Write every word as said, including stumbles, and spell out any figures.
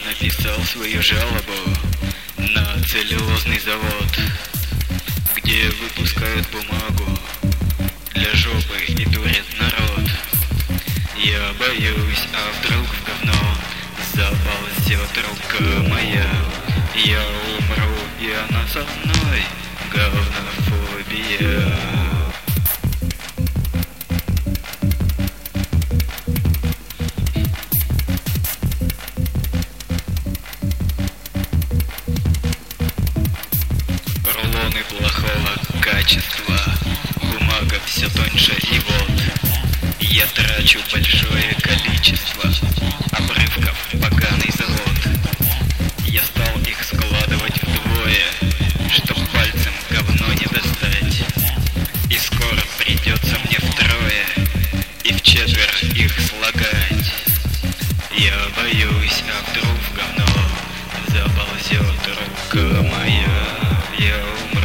написал свою жалобу на целлюлозный завод, где выпускают бумагу для жопы и дурят народ. Я боюсь, а вдруг в говно заползет рука моя. Я умру, и она со мной, говнофобия. Рулоны плохого качества, бумага все тоньше, и вот я трачу большое количество обрывков, поганый завод. Я стал их складывать вдвое, чтоб пальцем говно не достать. И скоро придется мне втрое и вчетверо их слагать. Я боюсь, а вдруг в говно заползет рука моя. Я умру.